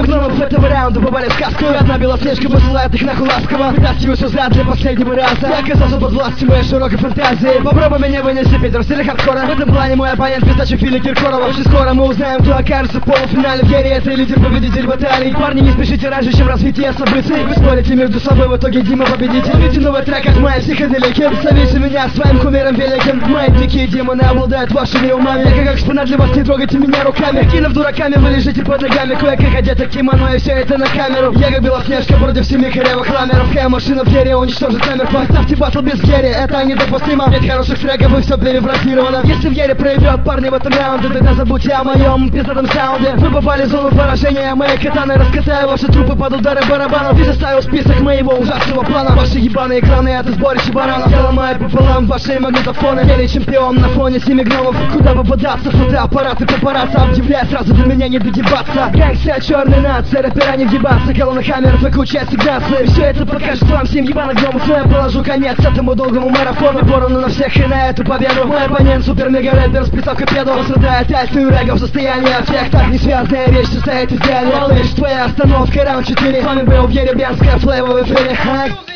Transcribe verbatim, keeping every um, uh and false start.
гномов этого раунда попали в сказку. Одна белоснежка посылает их нахуй ласково. Вытаскиваю сюда для последнего раза. Я оказался под властью моей широкой фантазии. Попробуй меня вынести, Питер, в стиле хардкора. В этом плане мой оппонент пистачу Фили Киркорова. Очень скоро мы узнаем, кто окажется в полуфинале. В Гере это лидер-победитель баталий. Парни, не спешите раньше, чем развитие событий. Вы спорите между собой, в итоге Дима победитель. Ловите новый трек от моей психоделики. Зовите меня своим кумиром великим. Мои дикие демоны обладают вашими умами. Я как экспонат для вас, не трогайте меня руками. Кинув дураками, вы лежите под ногами. Кое-как одето кимоно, и все это на камеру. Я как белоснежка против семи корявых ламеров. Моя машина в Гере уничтожит номер. Поставьте батл без Герри, это недопустимо. Нет хороших треков, и все перефразировано. Если в Гере проявят парни в этом раунде, тогда забудьте о моем пиздатом саунде. Вы попали в зону поражения, мои катаны раскатаю ваши трупы под удары барабанов. И составил список моего ужасного плана. Ваши ебаные экраны, это сборище баранов. Я ломаю пополам ваши магнитофоны. Гере чемпион на фоне семи гномов. Куда попадаться, фотоаппараты папарацци. Объявляю сразу, до меня не догибаться. Гангстер, черный нация, рэпера не въебаться. Колонна хаммеров и куча ассигнаций. Все это покажет вам семь ебаных гномов. Но я положу конец этому долгому марафону. Поровну на всех и на эту победу. Мой оппонент супер-мега-рэпер с приставкой педу. Он страдает альфой рэга в состоянии аффекта. Несвязная речь состоит из диалекта. Малыш, твоя остановка, раунд четыре. С вами был Герри Бянская, флейва в эфире.